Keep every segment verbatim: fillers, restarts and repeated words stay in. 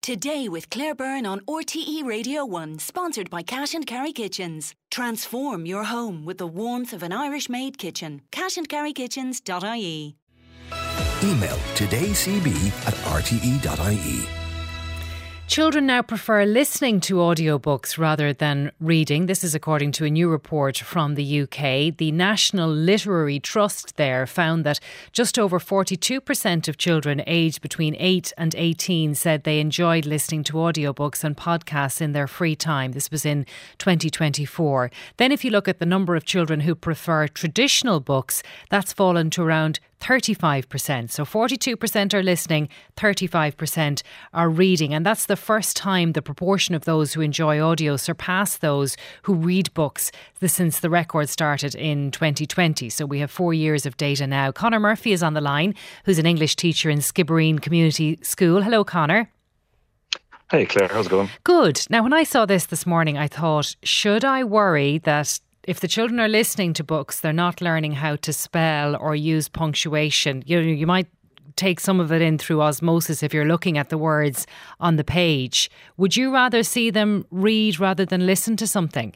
Today with Claire Byrne on R T E Radio one, sponsored by Cash and Carry Kitchens. Transform your home with the warmth of an Irish-made kitchen. cash and carry kitchens dot I E. Email todaycb at r t e dot I E. Children now prefer listening to audiobooks rather than reading. This is according to a new report from the U K. The National Literary Trust there found that just over forty-two percent of children aged between eight and eighteen said they enjoyed listening to audiobooks and podcasts in their free time. This was in twenty twenty-four. Then if you look at the number of children who prefer traditional books, that's fallen to around thirty-five percent. So forty-two percent are listening, thirty-five percent are reading. And that's the first time the proportion of those who enjoy audio surpassed those who read books since the record started in twenty twenty. So we have four years of data now. Conor Murphy is on the line, who's an English teacher in Skibbereen Community School. Hello, Conor. Hey, Claire, how's it going? Good. Now, when I saw this this morning, I thought, should I worry that if the children are listening to books, they're not learning how to spell or use punctuation? You know, you might take some of it in through osmosis if you're looking at the words on the page. Would you rather see them read rather than listen to something?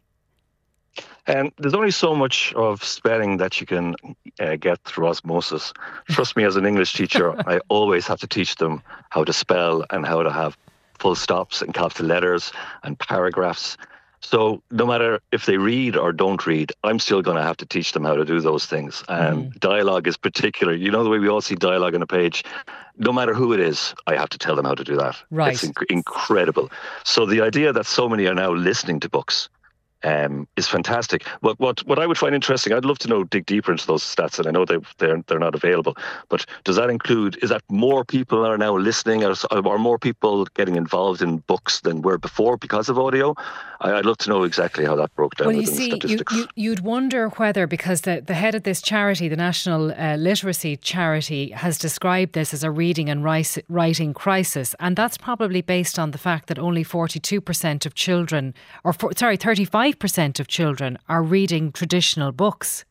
And there's only so much of spelling that you can uh, get through osmosis. Trust me, as an English teacher, I always have to teach them how to spell and how to have full stops and capital letters and paragraphs. So no matter if they read or don't read, I'm still going to have to teach them how to do those things. And mm. dialogue is particular. You know the way we all see dialogue on a page? No matter who it is, I have to tell them how to do that. Right. It's inc- incredible. So the idea that so many are now listening to books um, is fantastic. What, what what I would find interesting, I'd love to know, dig deeper into those stats, and I know they, they're, they're not available, but does that include, is that more people are now listening, or are more people getting involved in books than were before because of audio? I, I'd love to know exactly how that broke down well, you within see, the statistics. You, you, you'd wonder whether, because the, the head of this charity, the National uh, Literacy Charity, has described this as a reading and writing crisis, and that's probably based on the fact that only forty-two percent of children, or for, sorry, thirty-five percent of children are reading traditional books.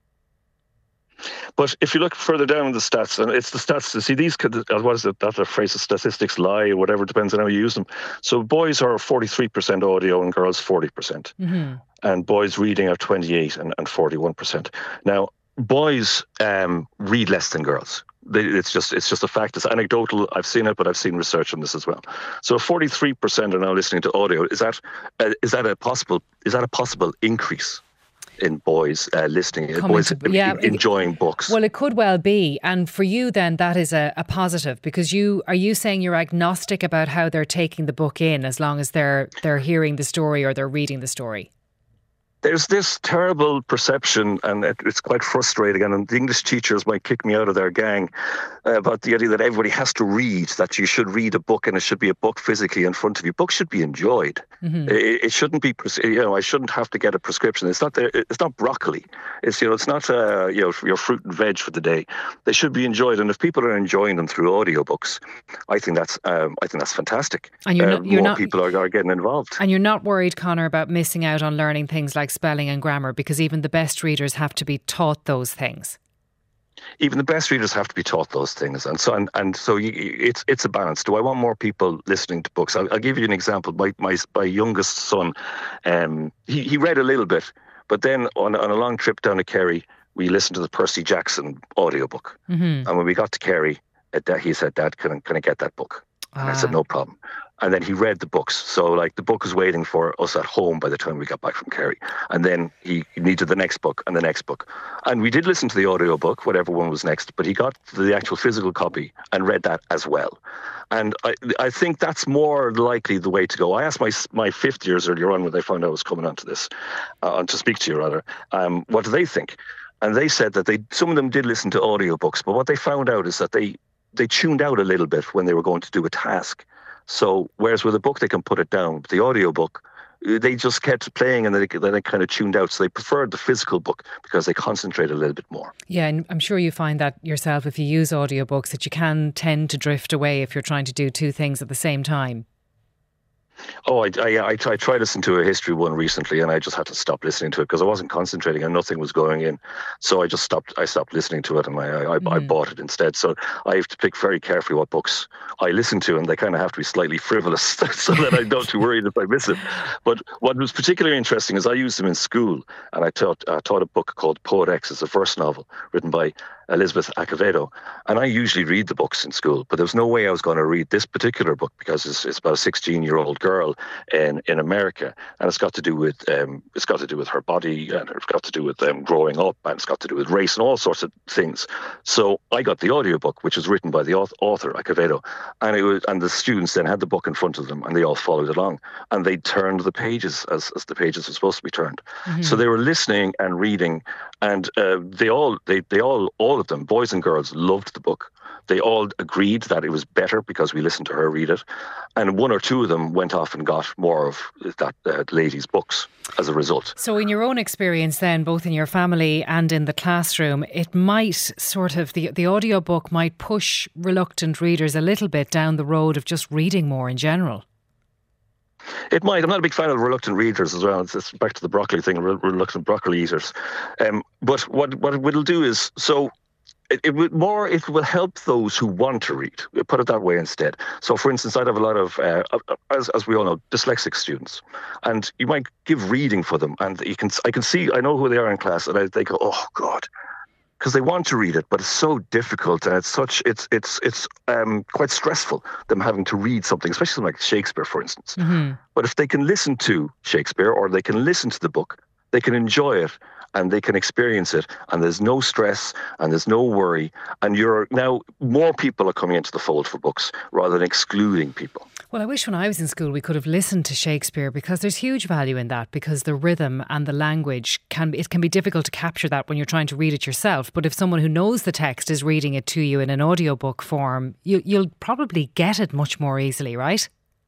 But if you look further down in the stats, and it's the stats to see these, what is it, that a phrase of statistics lie or whatever, depends on how you use them. So boys are forty-three percent audio and girls forty percent. Mm-hmm. And boys reading are twenty-eight and, and forty-one percent. Now, boys um, read less than girls. They, it's just it's just a fact. It's anecdotal. I've seen it, but I've seen research on this as well. So forty-three percent are now listening to audio. Is that uh, is that a possible is that a possible increase in boys uh, listening, Coming boys to, yeah, enjoying it, books? Well, it could well be. And for you then, that is a, a positive, because you are you saying you're agnostic about how they're taking the book in, as long as they're they're hearing the story or they're reading the story? There's this terrible perception, and it, it's quite frustrating, and the English teachers might kick me out of their gang, uh, about the idea that everybody has to read, that you should read a book and it should be a book physically in front of you. Books should be enjoyed. Mm-hmm. It, it shouldn't be, you know, I shouldn't have to get a prescription. It's not the, it's not broccoli. It's, you know, it's not, uh, you know, your fruit and veg for the day. They should be enjoyed, and if people are enjoying them through audiobooks, I think that's, um, I think that's fantastic. And you're not, uh, you're more not, people are, are getting involved. And you're not worried, Conor, about missing out on learning things like spelling and grammar, because even the best readers have to be taught those things. Even the best readers have to be taught those things, and so and, and so you, it's it's a balance. Do I want more people listening to books? I'll, I'll give you an example. My my my youngest son, um, he he read a little bit, but then on on a long trip down to Kerry, we listened to the Percy Jackson audiobook, mm-hmm. and when we got to Kerry, uh, he said, "Dad, can I, can I get that book?" And ah. I said, "No problem." And then he read the books. So like the book was waiting for us at home by the time we got back from Kerry. And then he needed the next book and the next book. And we did listen to the audio book, whatever one was next, but he got the actual physical copy and read that as well. And I I think that's more likely the way to go. I asked my my fifth years earlier on, when they found out I was coming onto this, uh, on to speak to you rather, um, what do they think? And they said that they some of them did listen to audiobooks, but what they found out is that they they tuned out a little bit when they were going to do a task. So whereas with a book they can put it down, but the audiobook, they just kept playing, and then they, then they kind of tuned out. So they preferred the physical book because they concentrate a little bit more. Yeah, and I'm sure you find that yourself if you use audiobooks, that you can tend to drift away if you're trying to do two things at the same time. Oh, I, I, I, I tried listening to a history one recently, and I just had to stop listening to it because I wasn't concentrating and nothing was going in. So I just stopped. I stopped listening to it, and I, I, mm. I bought it instead. So I have to pick very carefully what books I listen to, and they kind of have to be slightly frivolous so that I don't too worried if I miss it. But what was particularly interesting is I used them in school, and I taught uh, taught a book called Poet X. It's a first novel written by Elizabeth Acevedo, and I usually read the books in school, but there was no way I was going to read this particular book because it's, it's about a sixteen-year-old girl in, in America, and it's got to do with um, it's got to do with her body, and it's got to do with um, growing up, and it's got to do with race and all sorts of things. So I got the audiobook, which was written by the author Acevedo, and it was, and the students then had the book in front of them, and they all followed along, and they turned the pages as, as the pages were supposed to be turned. Mm-hmm. So they were listening and reading, and uh, they all they they all all of them, boys and girls, loved the book. They all agreed that it was better because we listened to her read it. And one or two of them went off and got more of that uh, lady's books as a result. So in your own experience then, both in your family and in the classroom, it might sort of, the, the audiobook might push reluctant readers a little bit down the road of just reading more in general. It might. I'm not a big fan of reluctant readers as well. It's, it's back to the broccoli thing, reluctant broccoli eaters. Um, but what, what it will do is, so It, it would more. It will help those who want to read. We'll put it that way instead. So, for instance, I'd have a lot of, uh, as as we all know, dyslexic students, and you might give reading for them, and you can. I can see. I know who they are in class, and I, they go, "Oh God," because they want to read it, but it's so difficult, and it's such. It's it's it's um, quite stressful them having to read something, especially something like Shakespeare, for instance. Mm-hmm. But if they can listen to Shakespeare, or they can listen to the book, they can enjoy it. And they can experience it, and there's no stress, and there's no worry, and you're now more people are coming into the fold for books rather than excluding people. Well, I wish when I was in school we could have listened to Shakespeare, because there's huge value in that, because the rhythm and the language can be, it can be difficult to capture that when you're trying to read it yourself. But if someone who knows the text is reading it to you in an audiobook form, you, you'll probably get it much more easily, right?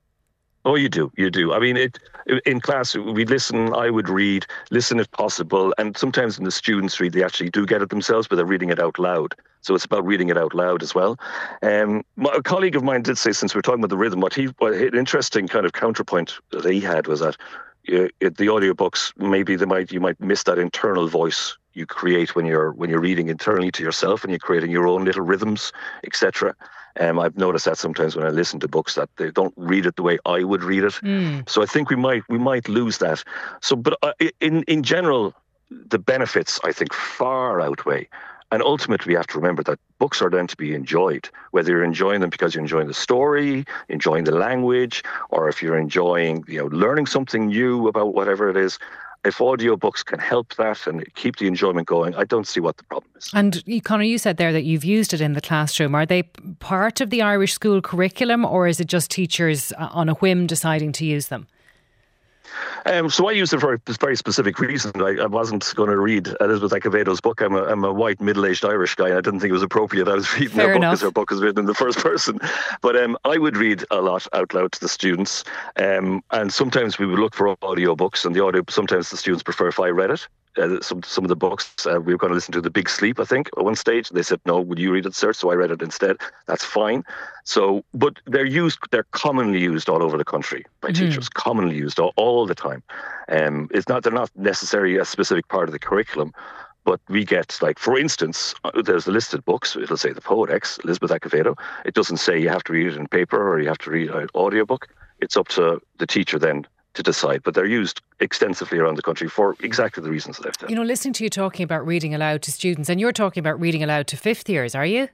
Oh, you do, you do. I mean, it in class, we'd listen, I would read, listen if possible, and sometimes when the students read, they actually do get it themselves, but they're reading it out loud. So it's about reading it out loud as well. Um, my, a colleague of mine did say, since we're talking about the rhythm, what he, what, an interesting kind of counterpoint that he had was that uh, it, the audiobooks, maybe they might you might miss that internal voice you create when you're when you're reading internally to yourself, and you're creating your own little rhythms, et cetera. Um, I've noticed that sometimes when I listen to books that they don't read it the way I would read it. Mm. So I think we might we might lose that. So, but uh, in in general, the benefits I think far outweigh. And ultimately, we have to remember that books are then to be enjoyed, whether you're enjoying them because you're enjoying the story, enjoying the language, or if you're enjoying, you know, learning something new about whatever it is. If audiobooks can help that and keep the enjoyment going, I don't see what the problem is. And Conor, you said there that you've used it in the classroom. Are they part of the Irish school curriculum, or is it just teachers on a whim deciding to use them? Um, so I used it for a very specific reason. I, I wasn't going to read Elizabeth Acevedo's book. I'm a, I'm a white, middle-aged Irish guy, and I didn't think it was appropriate. I was reading Fair her book enough. because her book is written in the first person. But um, I would read a lot out loud to the students, um, and sometimes we would look for audio books, and the audio. Sometimes the students prefer if I read it. Uh, some some of the books uh, we were going to listen to The Big Sleep, I think, at one stage. They said, no, would you read it, sir? So I read it instead. That's fine. So, but they're used, they're commonly used all over the country by mm-hmm. teachers, commonly used all, all the time. Um, it's not, they're not necessarily a specific part of the curriculum, but we get, like, for instance, there's the listed books. It'll say The Poet X, Elizabeth Acevedo. It doesn't say you have to read it in paper or you have to read an audiobook. It's up to the teacher then to decide, but they're used extensively around the country for exactly the reasons that I've said. You know, listening to you talking about reading aloud to students, and you're talking about reading aloud to fifth years, are you?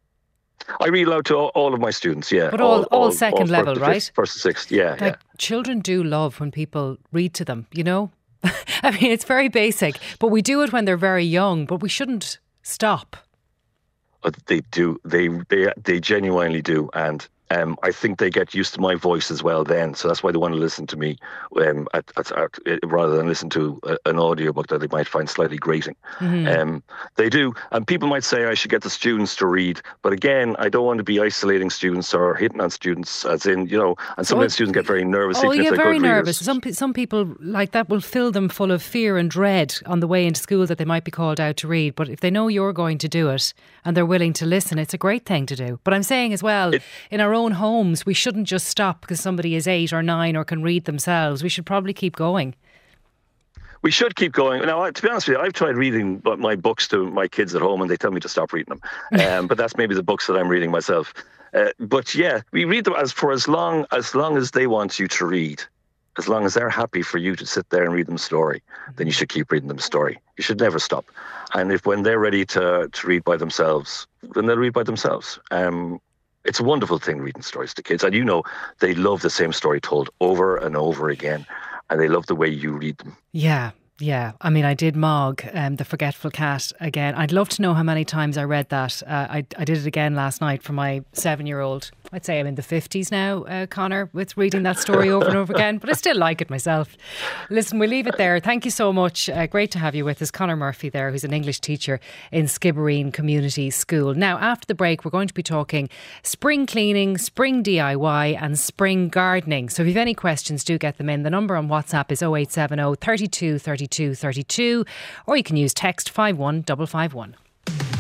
I read aloud to all, all of my students, yeah. But all, all, all second all level, right? Fifth, first to sixth, yeah, like, yeah. Children do love when people read to them, you know? I mean, it's very basic, but we do it when they're very young, but we shouldn't stop. But they do, they, they, they genuinely do, and Um, I think they get used to my voice as well then, so that's why they want to listen to me um, at, at, at, rather than listen to a, an audiobook that they might find slightly grating. Mm-hmm. Um, they do, and people might say I should get the students to read, but again, I don't want to be isolating students or hitting on students, as in, you know, and sometimes oh, students get very nervous. Oh, even yeah, if they're very good nervous. readers. Some some people like that will fill them full of fear and dread on the way into school that they might be called out to read, but if they know you're going to do it and they're willing to listen, it's a great thing to do. But I'm saying as well, it, in our own homes, we shouldn't just stop because somebody is eight or nine or can read themselves. We should probably keep going. We should keep going. Now, to be honest with you, I've tried reading my books to my kids at home and they tell me to stop reading them. Um, but that's maybe the books that I'm reading myself. Uh, but yeah, we read them as for as long as long as they want you to read. As long as they're happy for you to sit there and read them a story, then you should keep reading them a story. You should never stop. And if when they're ready to, to read by themselves, then they'll read by themselves. Um, it's a wonderful thing reading stories to kids. And you know, they love the same story told over and over again. And they love the way you read them. Yeah, yeah. I mean, I did Mog, um, The Forgetful Cat again. I'd love to know how many times I read that. Uh, I, I did it again last night for my seven-year-old. I'd say I'm in the fifties now, uh, Conor, with reading that story over and over again, but I still like it myself. Listen, we'll leave it there. Thank you so much. Uh, great to have you with us. Conor Murphy there, who's an English teacher in Skibbereen Community School. Now, after the break, we're going to be talking spring cleaning, spring D I Y and spring gardening. So if you have any questions, do get them in. The number on WhatsApp is oh eight seven oh, thirty-two, thirty-two, thirty-two, or you can use text five one five five one.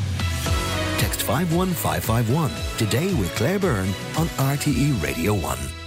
Text five one five five one today with Claire Byrne on R T E Radio one.